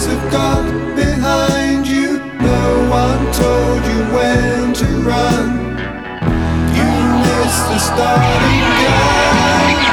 years have got behind you. No one told you when to run. You missed the starting gun.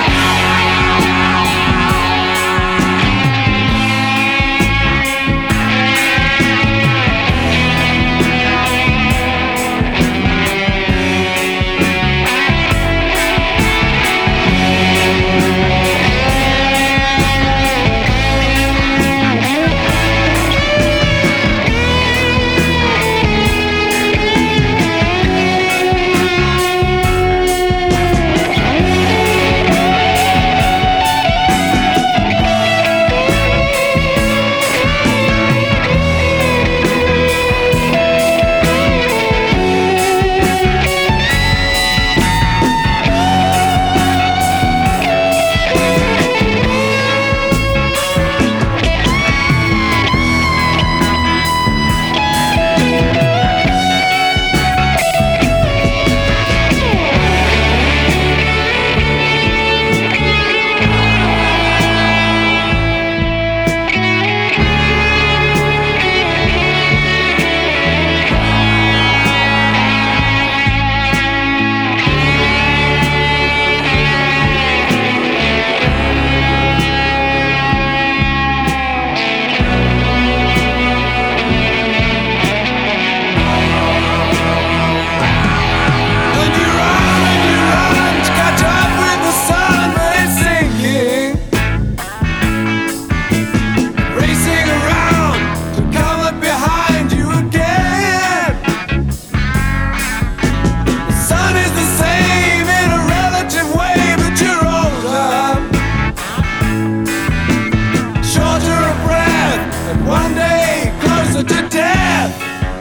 One day closer to death.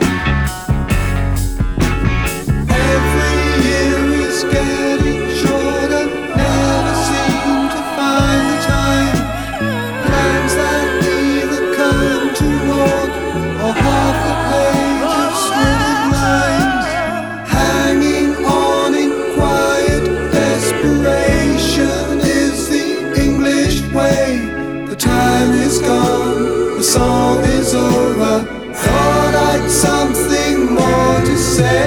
Every year is getting shorter. Never seem to find the time. Plans that neither come to naught, or half a page of scribbled lines, hanging on in quiet desperation is the English way. The time is gone. The song is over. Thought I'd something more to say.